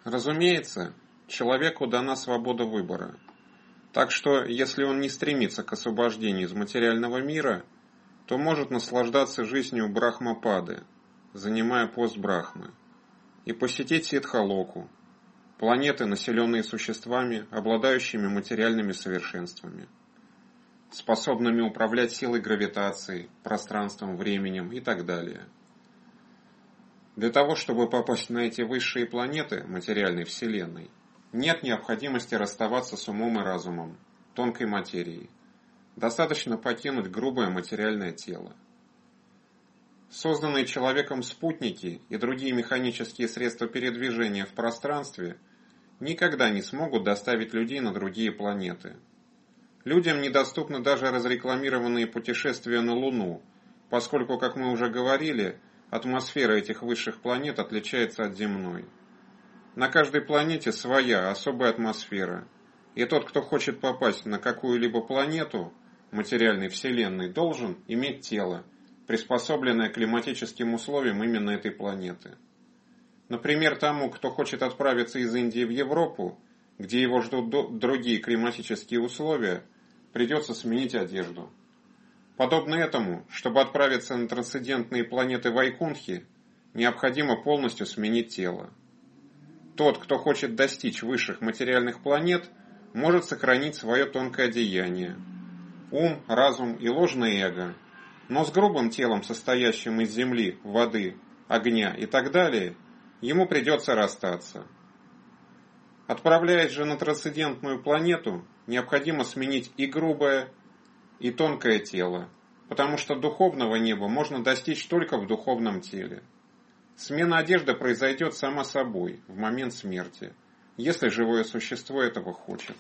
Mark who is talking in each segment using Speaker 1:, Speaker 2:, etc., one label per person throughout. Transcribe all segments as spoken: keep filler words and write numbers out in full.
Speaker 1: Разумеется, человеку дана свобода выбора. Так что, если он не стремится к освобождению из материального мира, то может наслаждаться жизнью Брахмапады, занимая пост Брахмы, и посетить Сиддхалоку, планеты, населенные существами, обладающими материальными совершенствами, способными управлять силой гравитации, пространством, временем и так далее. Для того, чтобы попасть на эти высшие планеты материальной Вселенной, нет необходимости расставаться с умом и разумом, тонкой материей. Достаточно покинуть грубое материальное тело. Созданные человеком спутники и другие механические средства передвижения в пространстве никогда не смогут доставить людей на другие планеты. Людям недоступны даже разрекламированные путешествия на Луну, поскольку, как мы уже говорили, атмосфера этих высших планет отличается от земной. На каждой планете своя особая атмосфера, и тот, кто хочет попасть на какую-либо планету материальной Вселенной, должен иметь тело, приспособленное к климатическим условиям именно этой планеты. Например, тому, кто хочет отправиться из Индии в Европу, где его ждут другие климатические условия, придется сменить одежду. Подобно этому, чтобы отправиться на трансцендентные планеты Вайкунтхи, необходимо полностью сменить тело. Тот, кто хочет достичь высших материальных планет, может сохранить свое тонкое одеяние, ум, разум и ложное эго, но с грубым телом, состоящим из земли, воды, огня и так далее, ему придется расстаться. Отправляясь же на трансцендентную планету, необходимо сменить и грубое, и тонкое тело, потому что духовного неба можно достичь только в духовном теле. Смена одежды произойдет сама собой в момент смерти, если живое существо этого хочет.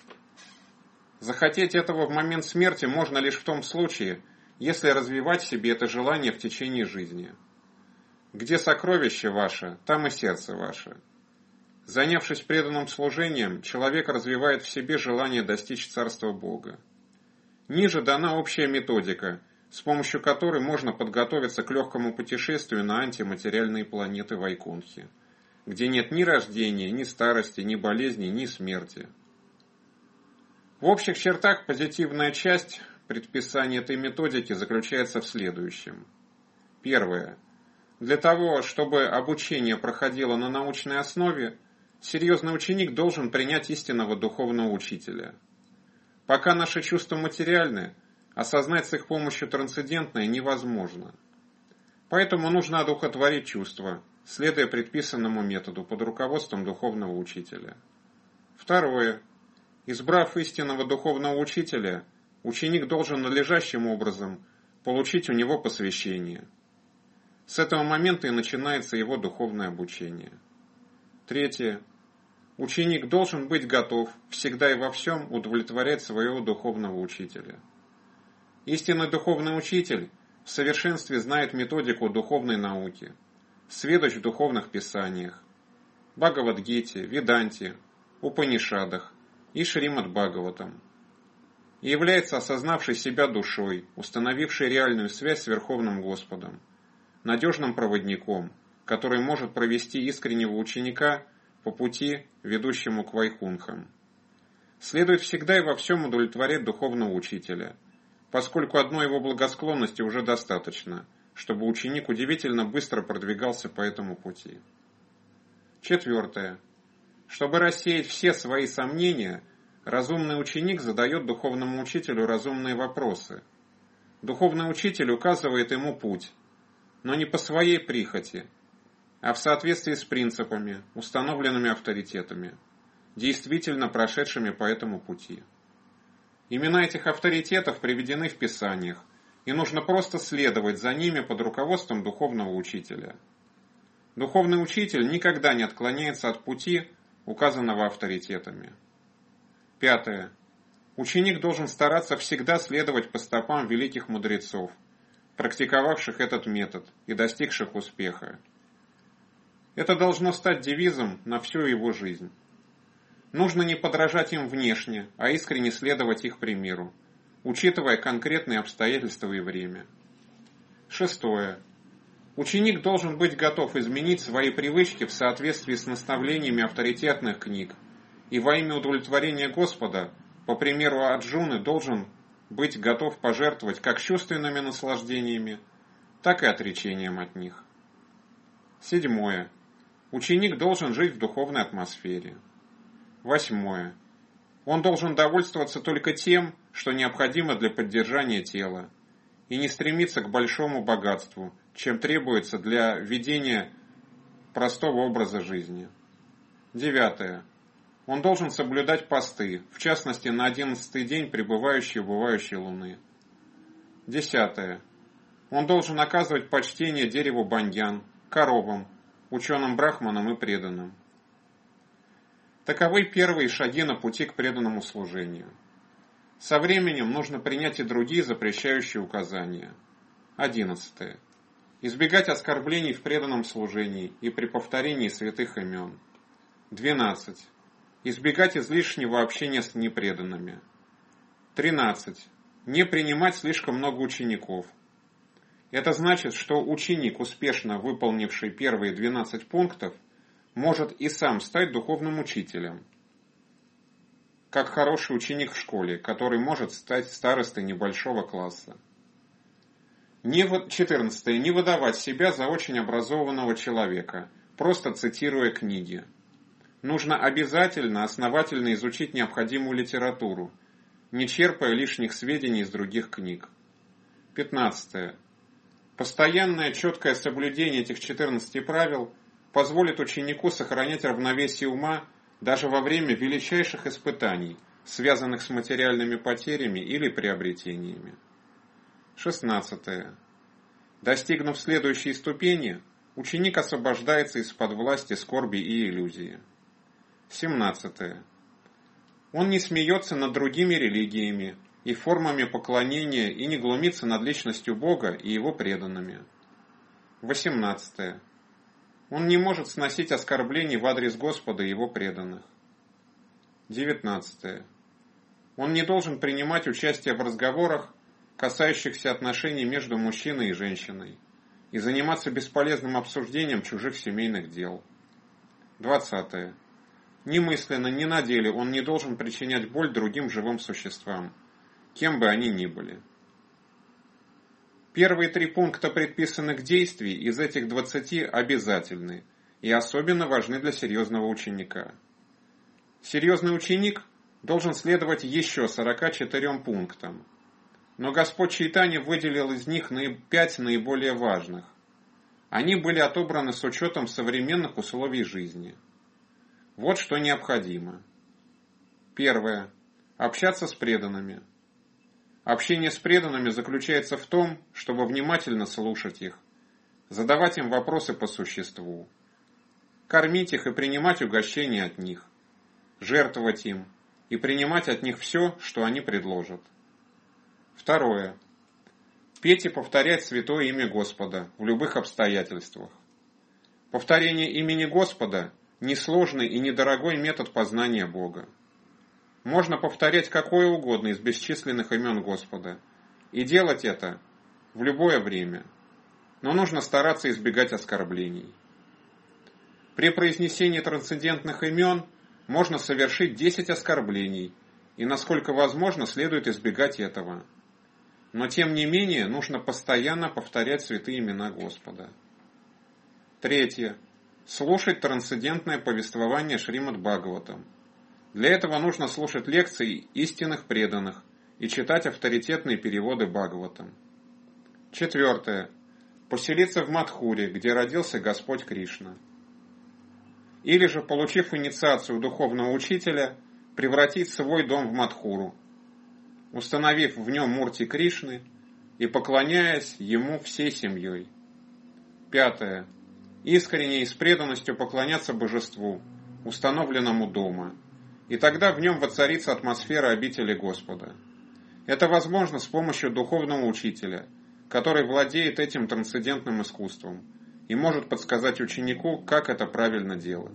Speaker 1: Захотеть этого в момент смерти можно лишь в том случае, если развивать в себе это желание в течение жизни. Где сокровище ваше, там и сердце ваше. Занявшись преданным служением, человек развивает в себе желание достичь Царства Бога. Ниже дана общая методика, с помощью которой можно подготовиться к легкому путешествию на антиматериальные планеты Вайкунтхи, где нет ни рождения, ни старости, ни болезни, ни смерти. В общих чертах позитивная часть предписания этой методики заключается в следующем. Первое. Для того, чтобы обучение проходило на научной основе, серьезный ученик должен принять истинного духовного учителя. Пока наши чувства материальны, осознать с их помощью трансцендентное невозможно. Поэтому нужно одухотворить чувства, следуя предписанному методу под руководством духовного учителя. Второе. Избрав истинного духовного учителя, ученик должен надлежащим образом получить у него посвящение. С этого момента и начинается его духовное обучение. Третье. Ученик должен быть готов всегда и во всем удовлетворять своего духовного учителя. Истинный духовный учитель в совершенстве знает методику духовной науки, сведущ в духовных писаниях, Бхагавад-гите, Веданте, Упанишадах и Шримад-Бхагаватам, и является осознавшей себя душой, установившей реальную связь с Верховным Господом, надежным проводником, который может провести искреннего ученика по пути, ведущему к Вайкунтхам. Следует всегда и во всем удовлетворять духовного учителя, поскольку одной его благосклонности уже достаточно, чтобы ученик удивительно быстро продвигался по этому пути. Четвертое. Чтобы рассеять все свои сомнения, разумный ученик задает духовному учителю разумные вопросы. Духовный учитель указывает ему путь, но не по своей прихоти, а в соответствии с принципами, установленными авторитетами, действительно прошедшими по этому пути. Имена этих авторитетов приведены в Писаниях, и нужно просто следовать за ними под руководством духовного учителя. Духовный учитель никогда не отклоняется от пути, указанного авторитетами. Пятое. Ученик должен стараться всегда следовать по стопам великих мудрецов, практиковавших этот метод и достигших успеха. Это должно стать девизом на всю его жизнь. Нужно не подражать им внешне, а искренне следовать их примеру, учитывая конкретные обстоятельства и время. Шестое. Ученик должен быть готов изменить свои привычки в соответствии с наставлениями авторитетных книг, и во имя удовлетворения Господа, по примеру Арджуны, должен быть готов пожертвовать как чувственными наслаждениями, так и отречением от них. Седьмое. Ученик должен жить в духовной атмосфере. Восьмое. Он должен довольствоваться только тем, что необходимо для поддержания тела, и не стремиться к большому богатству, чем требуется для ведения простого образа жизни. Девятое. Он должен соблюдать посты, в частности на одиннадцатый день пребывающей и убывающей луны. Десятое. Он должен оказывать почтение дереву баньян, коровам, ученым брахманам и преданным. Таковы первые шаги на пути к преданному служению. Со временем нужно принять и другие запрещающие указания. Одиннадцатое. Избегать оскорблений в преданном служении и при повторении святых имен. Двенадцать. Избегать излишнего общения с непреданными. Тринадцать. Не принимать слишком много учеников. Это значит, что ученик, успешно выполнивший первые двенадцать пунктов, может и сам стать духовным учителем, как хороший ученик в школе, который может стать старостой небольшого класса. четырнадцатое. Не выдавать себя за очень образованного человека, просто цитируя книги. Нужно обязательно основательно изучить необходимую литературу, не черпая лишних сведений из других книг. пятнадцатое. Постоянное четкое соблюдение этих четырнадцати правил позволит ученику сохранять равновесие ума даже во время величайших испытаний, связанных с материальными потерями или приобретениями. шестнадцатое. Достигнув следующей ступени, ученик освобождается из-под власти скорби и иллюзии. семнадцатое. Он не смеется над другими религиями и формами поклонения и не глумится над личностью Бога и его преданными. восемнадцатое. Он не может сносить оскорблений в адрес Господа и его преданных. девятнадцатое. Он не должен принимать участие в разговорах, касающихся отношений между мужчиной и женщиной, и заниматься бесполезным обсуждением чужих семейных дел. двадцатое. Ни мысленно, ни на деле он не должен причинять боль другим живым существам, кем бы они ни были. Первые три пункта предписанных действий из этих двадцати обязательны и особенно важны для серьезного ученика. Серьезный ученик должен следовать еще сорока четырем пунктам, но Господь Чайтанья выделил из них пять наиболее важных. Они были отобраны с учетом современных условий жизни. Вот что необходимо. Первое. Общаться с преданными. Общение с преданными заключается в том, чтобы внимательно слушать их, задавать им вопросы по существу, кормить их и принимать угощения от них, жертвовать им и принимать от них все, что они предложат. Второе. Петь и повторять святое имя Господа в любых обстоятельствах. Повторение имени Господа – несложный и недорогой метод познания Бога. Можно повторять какое угодно из бесчисленных имен Господа и делать это в любое время, но нужно стараться избегать оскорблений. При произнесении трансцендентных имен можно совершить десять оскорблений, и насколько возможно следует избегать этого. Но тем не менее нужно постоянно повторять святые имена Господа. Третье. Слушать трансцендентное повествование Шримад Бхагаватам. Для этого нужно слушать лекции истинных преданных и читать авторитетные переводы Бхагаватам. Четвертое. Поселиться в Мадхуре, где родился Господь Кришна. Или же, получив инициацию духовного учителя, превратить свой дом в Мадхуру, установив в нем Мурти Кришны и поклоняясь ему всей семьей. Пятое. Искренне и с преданностью поклоняться божеству, установленному дома, и тогда в нем воцарится атмосфера обители Господа. Это возможно с помощью духовного учителя, который владеет этим трансцендентным искусством и может подсказать ученику, как это правильно делать.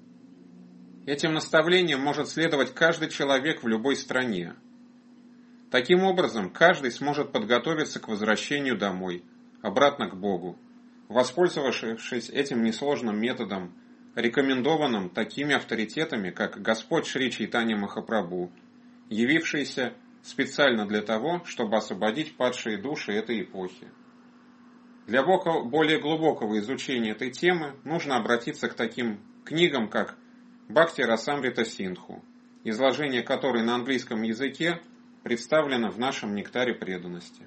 Speaker 1: Этим наставлениям может следовать каждый человек в любой стране. Таким образом, каждый сможет подготовиться к возвращению домой, обратно к Богу, воспользовавшись этим несложным методом, рекомендованным такими авторитетами, как Господь Шри Чайтанья Махапрабху, явившийся специально для того, чтобы освободить падшие души этой эпохи. Для более глубокого изучения этой темы нужно обратиться к таким книгам, как Бхакти Расамрита Синдху, изложение которой на английском языке представлено в нашем нектаре преданности.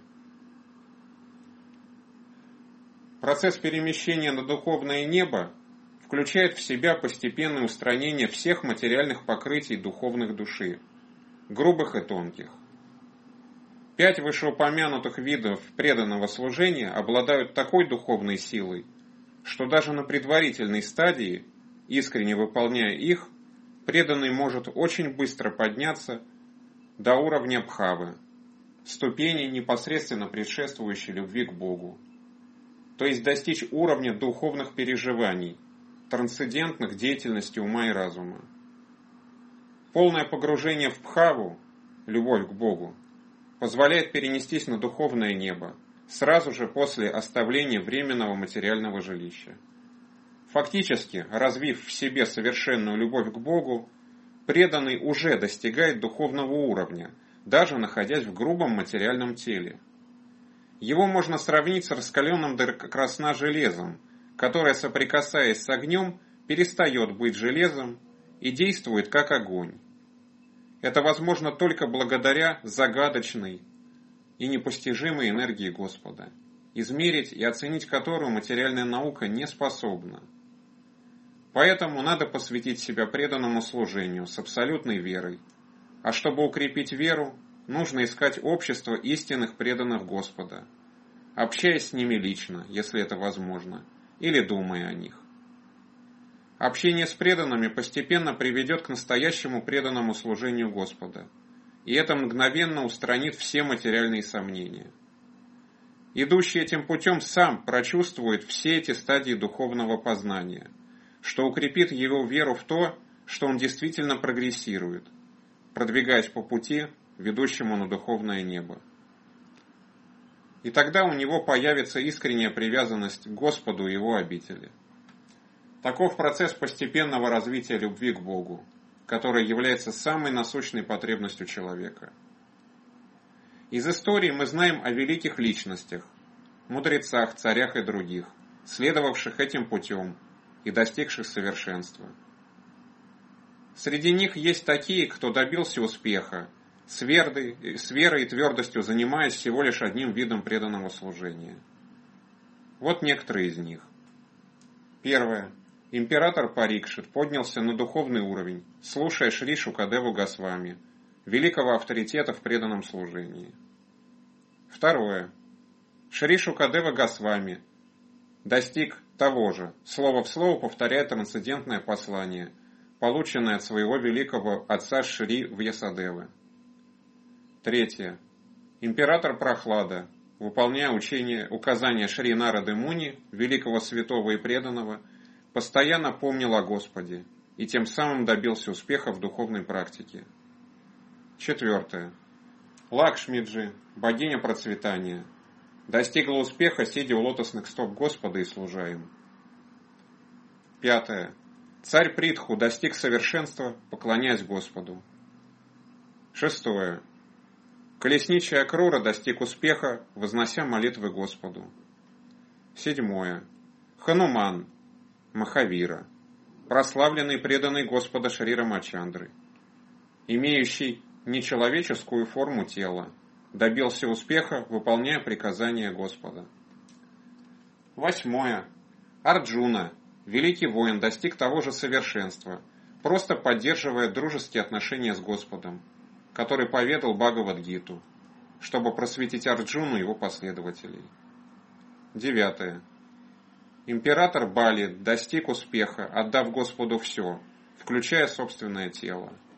Speaker 1: Процесс перемещения на духовное небо включает в себя постепенное устранение всех материальных покрытий духовных души, грубых и тонких. Пять вышеупомянутых видов преданного служения обладают такой духовной силой, что даже на предварительной стадии, искренне выполняя их, преданный может очень быстро подняться до уровня бхавы, ступени, непосредственно предшествующей любви к Богу, то есть достичь уровня духовных переживаний, трансцендентных деятельности ума и разума. Полное погружение в бхаву, любовь к Богу, позволяет перенестись на духовное небо сразу же после оставления временного материального жилища. Фактически, развив в себе совершенную любовь к Богу, преданный уже достигает духовного уровня, даже находясь в грубом материальном теле. Его можно сравнить с раскаленным до красна железом, которое, соприкасаясь с огнем, перестает быть железом и действует как огонь. Это возможно только благодаря загадочной и непостижимой энергии Господа, измерить и оценить которую материальная наука не способна. Поэтому надо посвятить себя преданному служению с абсолютной верой, а чтобы укрепить веру, нужно искать общество истинных преданных Господа, общаясь с ними лично, если это возможно, или думая о них. Общение с преданными постепенно приведет к настоящему преданному служению Господа, и это мгновенно устранит все материальные сомнения. Идущий этим путем сам прочувствует все эти стадии духовного познания, что укрепит его веру в то, что он действительно прогрессирует, продвигаясь по пути, ведущему на духовное небо. И тогда у него появится искренняя привязанность к Господу и Его обители. Таков процесс постепенного развития любви к Богу, который является самой насущной потребностью человека. Из истории мы знаем о великих личностях, мудрецах, царях и других, следовавших этим путем и достигших совершенства. Среди них есть такие, кто добился успеха, с верой, с верой и твердостью занимаясь всего лишь одним видом преданного служения. Вот некоторые из них. Первое. Император Парикшит поднялся на духовный уровень, слушая Шри Шукадеву Госвами, великого авторитета в преданном служении. Второе. Шри Шукадева Госвами достиг того же, слово в слово повторяя трансцендентное послание, полученное от своего великого отца Шри Вьясадевы. Третье. Император Прохлада, выполняя учение, указания Шри Нарады Муни, великого святого и преданного, постоянно помнил о Господе и тем самым добился успеха в духовной практике. Четвертое. Лакшмиджи, богиня процветания, достигла успеха, сидя у лотосных стоп Господа и служа им. Пятое. Царь Притху достиг совершенства, поклоняясь Господу. Шестое. Колесничий Акрура достиг успеха, вознося молитвы Господу. Седьмое. Хануман, Махавира, прославленный преданный Господа Шри Рамачандры, имеющий нечеловеческую форму тела, добился успеха, выполняя приказания Господа. Восьмое. Арджуна, великий воин, достиг того же совершенства, просто поддерживая дружеские отношения с Господом, который поведал Бхагавад-гиту, чтобы просветить Арджуну и его последователей. Девятое. Император Бали достиг успеха, отдав Господу все, включая собственное тело.